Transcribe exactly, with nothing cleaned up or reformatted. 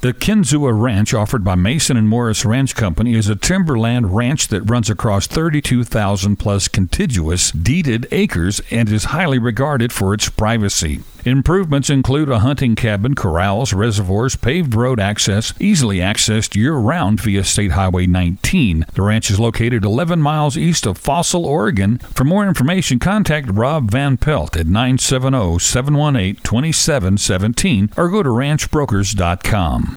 The Kinzua Ranch, offered by Mason and Morris Ranch Company, is a timberland ranch that runs across thirty-two thousand plus contiguous deeded acres and is highly regarded for its privacy. Improvements include a hunting cabin, corrals, reservoirs, paved road access, easily accessed year-round via State Highway nineteen. The ranch is located eleven miles east of Fossil, Oregon. For more information, contact Rob Van Pelt at nine seven zero, seven one eight, two seven one seven or go to ranch brokers dot com.